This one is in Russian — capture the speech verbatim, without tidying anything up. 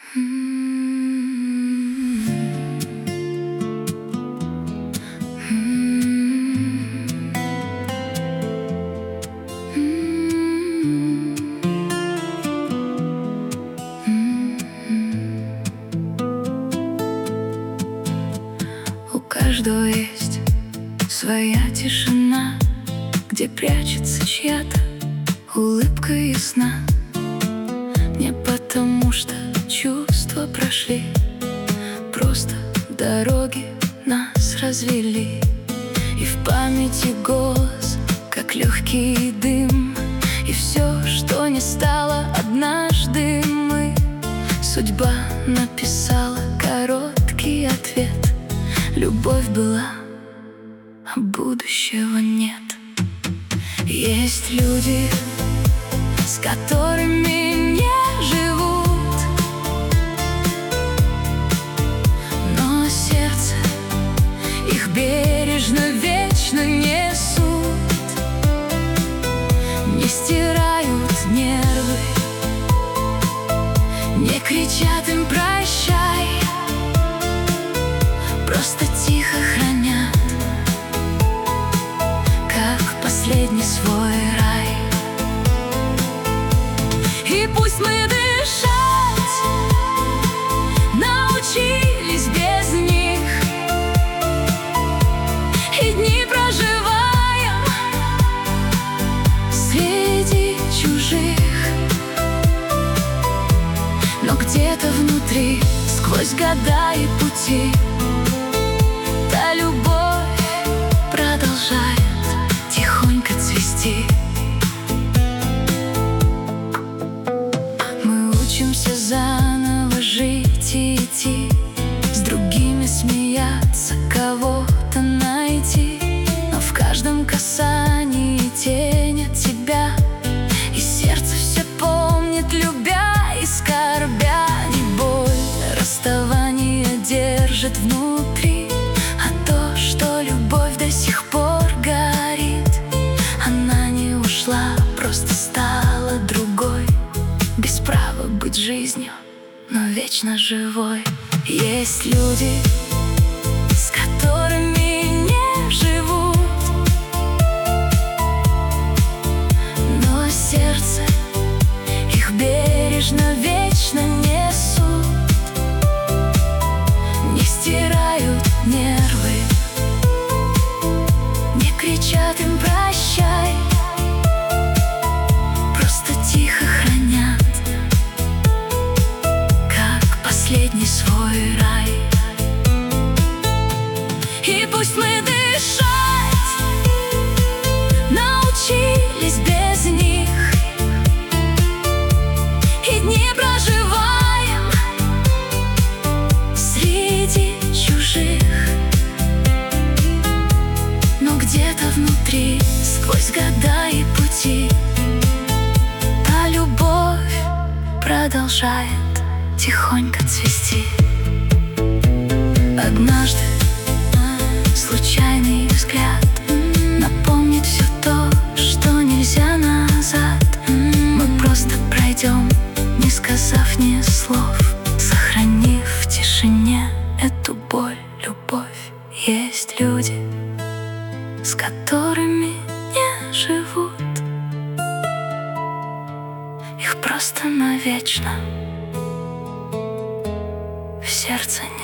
У каждого есть своя тишина, где прячется чья-то улыбка ясна. Не потому что чувства прошли, просто дороги нас развели. И в памяти голос, как легкий дым, и все, что не стало однажды мы. Судьба написала короткий ответ. Любовь была, а будущего нет. Есть люди, с которыми не живут, но сердце их бережно, вечно несут. Не стирают нервы, не кричат им прощай, просто тихо хранят, как последний свой рай. И пусть мы дышать научились без них, и дни проживаем среди чужих, но где-то внутри, сквозь года и пути, та любовь продолжает тихонько цвести. Мы учимся заново жить и идти, с другими смеяться, кого-то найти. Но в каждом касании тень от тебя, и сердце все помнит, любя и скорбя. Не боль расставания держит внутри, а то, что любовь до сих пор горит. Она не ушла, просто стала другой, без права быть жизнью, но вечно живой. Есть люди, с которыми не живут, но сердце их бережно, вечно несут. Не стирают нервы, не кричат им прощай, просто тихо хранят, как последний свой рай. И пусть мы дышать научились без них, и дни проживаем среди чужих, но где-то внутри, сквозь года и пути, та любовь продолжает тихонько цвести. Однажды случайный взгляд напомнит все то, что нельзя назад. Мы просто пройдем, не сказав ни слов, сохранив в тишине эту боль, любовь. Есть люди, с которыми не живут, их просто навечно в сердце